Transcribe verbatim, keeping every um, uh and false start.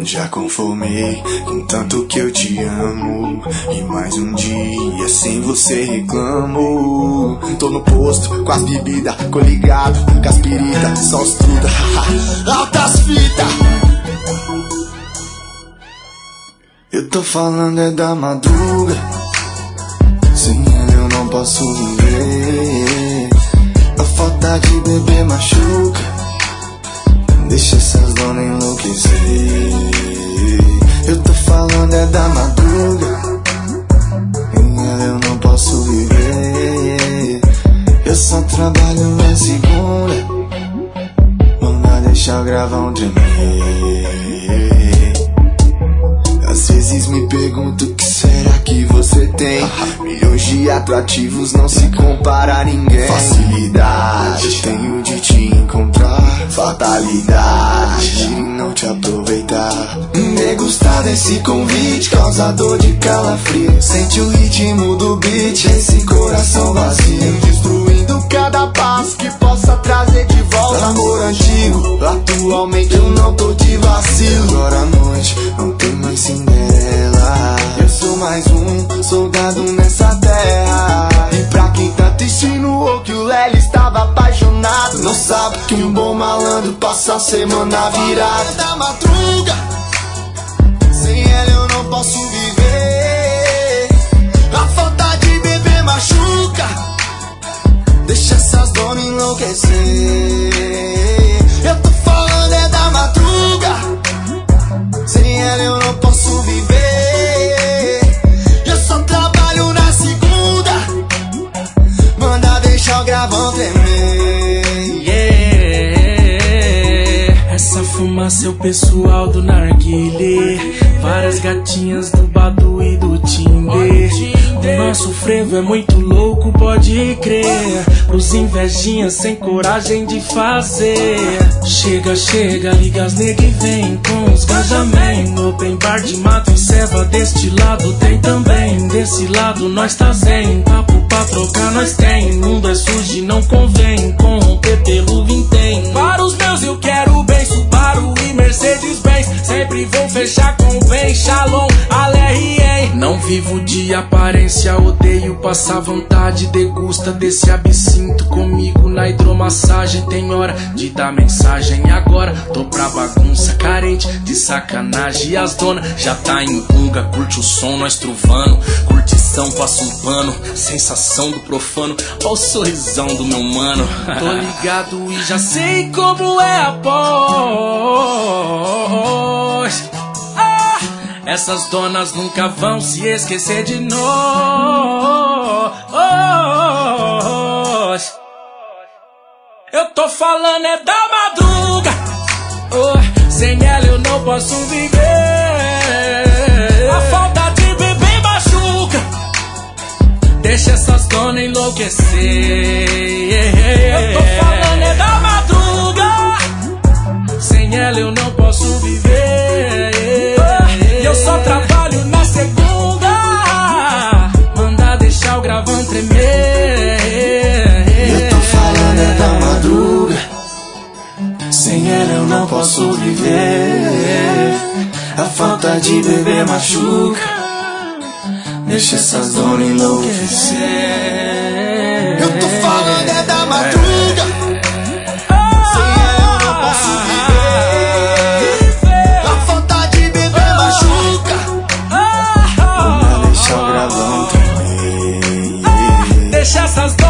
Já conformei com tanto que eu te amo, e mais um dia sem você reclamo. Tô no posto com as bebidas, coligado com as pirita, só os truta, altas fitas. Eu tô falando é da madruga, sem ela eu não posso viver. A falta de beber machuca, deixa essas donas enlouquecer. Eu tô falando é da madruga, sem ela eu não posso viver. Eu só trabalho na segunda, manda deixar eu gravar um tremer. Às vezes me pergunto o que será que você tem. Milhões de atrativos, não se compara a ninguém. Facilidade tenho de te encontrar, fatalidade de não te aproveitar. Degustar desse convite, causador de calafrio. Sente o ritmo do beat, esse coração vazio, destruindo cada passo que possa trazer de volta amor antigo. Atualmente eu não tô de vacilo. Agora à noite não tem mais Cinderela, eu sou mais um soldado nessa terra. E pra quem tanto insinuou que o Lely estava apaixonado, não sabe que um bom malandro passa a semana virada. Da madruga, sem ela eu não posso viver. A falta de beber machuca, deixa essas donas enlouquecer. Eu tô falando é da madruga, sem ela eu não posso viver. Eu só trabalho na segunda, manda deixar o gravão tremer. Yeah. Essa fumaça é o pessoal do narguilé, várias gatinhas do Badu e do Tinder. O nosso frevo é muito louco, pode crer. Pros invejinhas sem coragem de fazer. Chega, chega, liga as nega e vem com os gajamém. No open bar de mato e ceva, deste lado tem também. Desse lado nós tá zen, papo pra trocar nós tem. Mundo é sujo e não convém, corromper pelo vintém. Para os meus eu quero bem, Subaru e Mercedes-Benz. Sempre vou fechar com bem, Shalom, Alerrien. Não vivo de aparência, odeio passar vontade. Degusta desse absinto comigo na hidromassagem. Tem hora de dar mensagem agora, tô pra bagunça, carente de sacanagem. E as donas já tá em unga, curte o som, nós truvando. Curtição, passa um pano, sensação do profano. Ó o sorrisão do meu mano. Tô ligado e já sei como é a pós. Ah, essas donas nunca vão se esquecer de nós. Eu tô falando é da madruga, oh, sem ela eu não posso viver. A falta de beber machuca, deixa essas donas enlouquecer. Eu tô falando é da madruga, sem ela eu não posso viver. E eu só trabalho na segunda, manda deixar o gravão tremer. Eu tô falando é da madruga, sem ela eu não posso viver. A falta de beber machuca, deixa essas donas enlouquecer. Eu tô falando é da madruga, sem ela eu não posso viver. A falta de beber machuca, manda deixar o gravão tremer. Deixa essas donas